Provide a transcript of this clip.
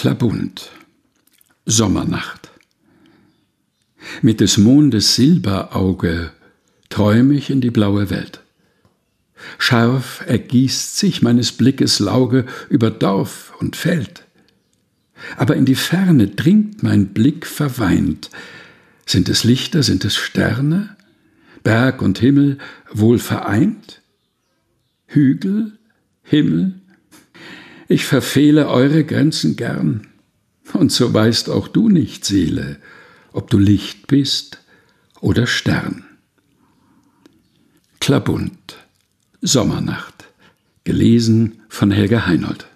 Klabund, Sommernacht. Mit des Mondes Silberauge träum ich in die blaue Welt. Scharf ergießt sich meines Blickes Lauge über Dorf und Feld. Aber in die Ferne dringt mein Blick verweint. Sind es Lichter, sind es Sterne? Berg und Himmel wohl vereint? Hügel, Himmel? Ich verfehle eure Grenzen gern. Und so weißt auch du nicht, Seele, ob du Licht bist oder Stern. Klabund, Sommernacht. Gelesen von Helga Heinold.